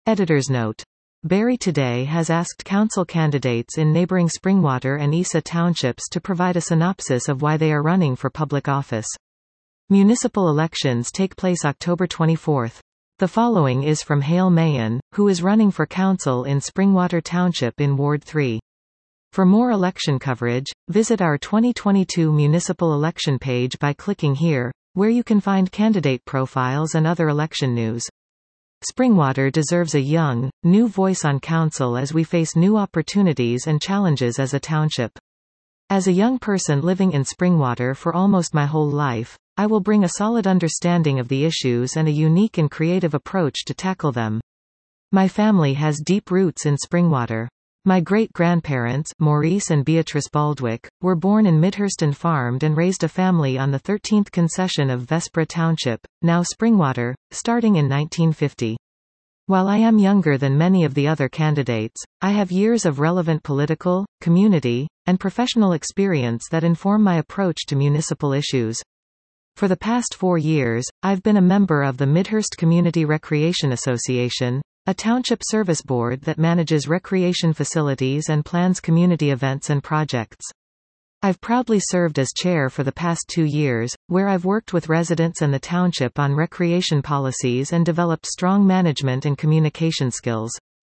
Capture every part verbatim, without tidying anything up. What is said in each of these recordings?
Editor's note. Barrie Today has asked council candidates in neighbouring Springwater and Isa townships to provide a synopsis of why they are running for public office. Municipal elections take place October twenty-fourth. The following is from Hale Mahan, who is running for council in Springwater Township in Ward three. For more election coverage, visit our twenty twenty-two municipal election page by clicking here, where you can find candidate profiles and other election news. Springwater deserves a young, new voice on council as we face new opportunities and challenges as a township. As a young person living in Springwater for almost my whole life, I will bring a solid understanding of the issues and a unique and creative approach to tackle them. My family has deep roots in Springwater. My great-grandparents, Maurice and Beatrice Baldwick, were born in Midhurst and farmed and raised a family on the thirteenth concession of Vespra Township, now Springwater, starting in nineteen fifty. While I am younger than many of the other candidates, I have years of relevant political, community, and professional experience that inform my approach to municipal issues. For the past four years, I've been a member of the Midhurst Community Recreation Association, a township service board that manages recreation facilities and plans community events and projects. I've proudly served as chair for the past two years, where I've worked with residents and the township on recreation policies and developed strong management and communication skills.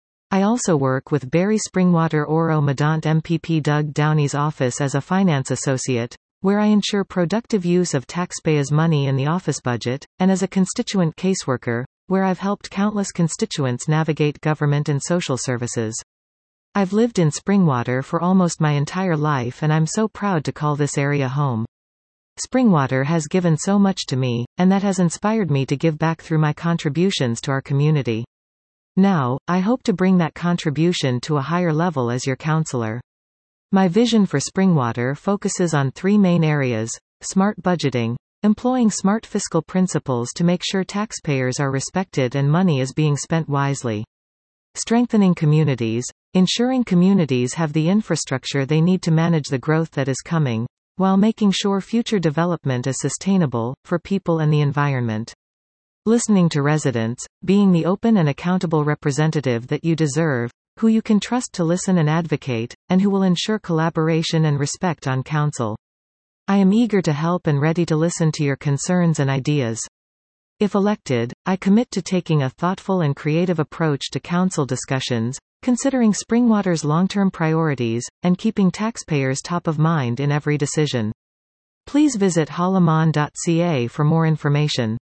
I also work with Barrie Springwater Oro Medant M P P Doug Downey's office as a finance associate, where I ensure productive use of taxpayers' money in the office budget, and as a constituent caseworker, where I've helped countless constituents navigate government and social services. I've lived in Springwater for almost my entire life and I'm so proud to call this area home. Springwater has given so much to me, and that has inspired me to give back through my contributions to our community. Now, I hope to bring that contribution to a higher level as your councillor. My vision for Springwater focuses on three main areas: smart budgeting, employing smart fiscal principles to make sure taxpayers are respected and money is being spent wisely; strengthening communities, ensuring communities have the infrastructure they need to manage the growth that is coming, while making sure future development is sustainable, for people and the environment; listening to residents, being the open and accountable representative that you deserve, who you can trust to listen and advocate, and who will ensure collaboration and respect on council. I am eager to help and ready to listen to your concerns and ideas. If elected, I commit to taking a thoughtful and creative approach to council discussions, considering Springwater's long-term priorities, and keeping taxpayers top of mind in every decision. Please visit halaman dot c a for more information.